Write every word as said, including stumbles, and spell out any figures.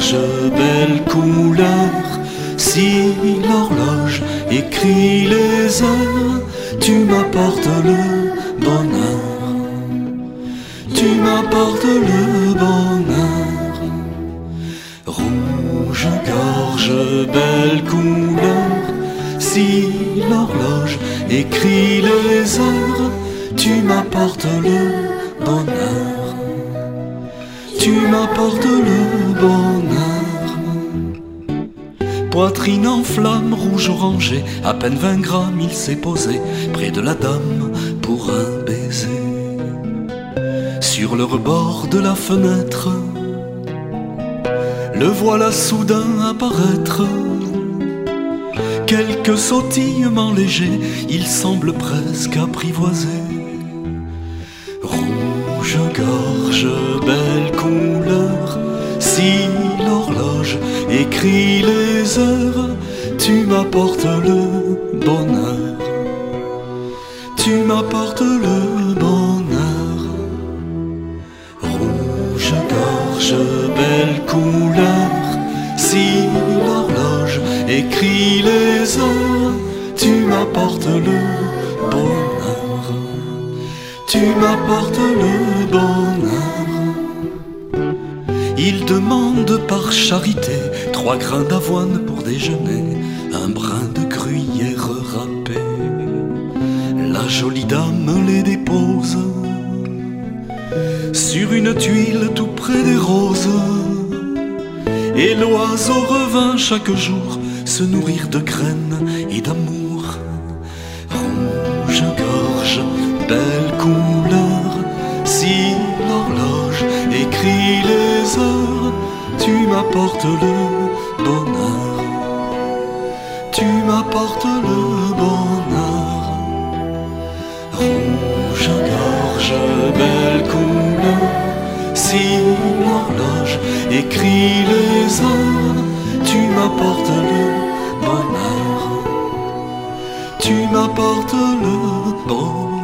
gorge, belle couleur. Si l'horloge écrit les heures, tu m'apportes le bonheur. Tu m'apportes le bonheur. Rouge gorge, belle couleur. Si l'horloge écrit les heures, tu m'apportes le bonheur. Tu m'apportes le bonheur. Poitrine en flamme, rouge orangé, à peine vingt grammes, il s'est posé près de la dame pour un baiser. Sur le rebord de la fenêtre, le voilà soudain apparaître. Quelques sautillements légers, il semble presque apprivoisé. Rouge gorge, belle couleur. Si l'horloge écrit les heures, tu m'apportes le bonheur. Tu m'apportes le bonheur. Rouge gorge, belle couleur. Si l'horloge écrit les heures, tu m'apportes le bonheur. Tu m'apportes le bonheur. Il demande par charité trois grains d'avoine pour déjeuner, un brin de gruyère râpé. La jolie dame les dépose sur une tuile tout près des roses. Et l'oiseau revint chaque jour se nourrir de graines et d'amour. Rouge gorge, belle couleur. Si l'horloge écrit les heures, tu m'apportes le bonheur. Tu m'apportes le bonheur. Rouge gorge, belle couleur. Si l'horloge écrit les heures, tu m'apportes le bonheur. Tu m'apportes le bonheur.